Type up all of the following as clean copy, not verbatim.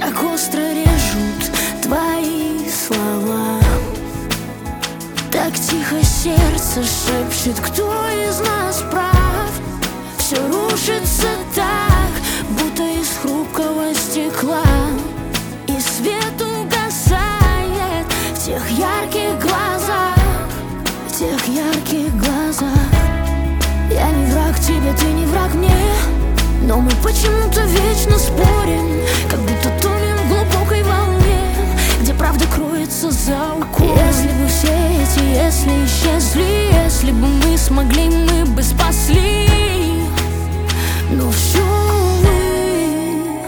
как остро режут твои слова. Так тихо сердце шепчет, кто из нас прав. Все рушится так, будто из хрупкого стекла, и свет угасает в тех ярких глазах, в тех ярких глазах. Я не враг тебе, ты не враг мне, но мы почему-то вечно спорим, как будто тонем в глубокой волне, где правда кроется за укором. Если бы все эти если исчезли, если бы мы смогли, мы бы спасли. Но все увы.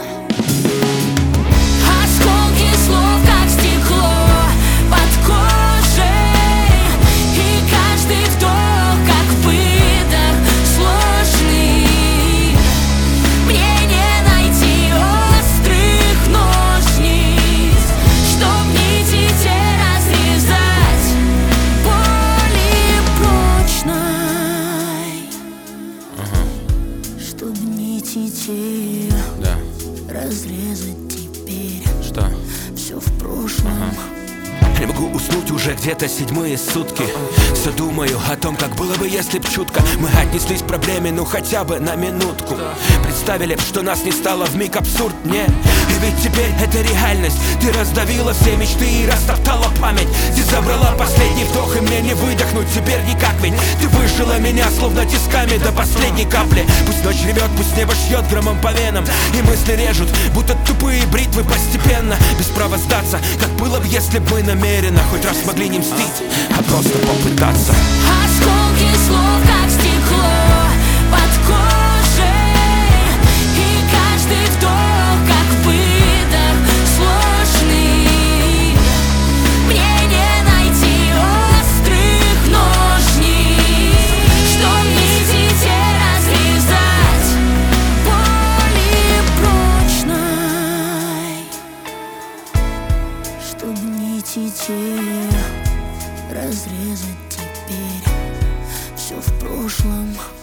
Осколки слов, как стекло под кожей, и каждый вдох, как выдох сложный. Мне не найти острых ножниц, чтоб нити те разрезать более прочной. Чтоб нити те разрезать теперь. Что? Все в прошлом. Не могу уснуть уже где-то седьмые сутки. Все думаю о том, как было бы, если б чутко мы отнеслись к проблеме, ну хотя бы на минутку. Представили б, что нас не стало вмиг абсурднее. И ведь теперь это реальность. Ты раздавила все мечты и растоптала память. Ты забрала последний вдох, и мне не выдохнуть теперь никак. Ведь ты выжила меня словно тисками до последней капли. Пусть ночь ревет, пусть небо шьет громом по венам, и мысли режут, будто тупые бритвы постепенно. Без права сдаться, как было бы, если бы мы намеренно хоть раз могли не мстить, а просто попытаться. Осколки слов, как стекло под кожей, и каждый вдох, как выдох сложный. Мне не найти острых ножниц, чтоб нити те разрезать более прочной. Чтоб нити те разрезать теперь. Все в прошлом.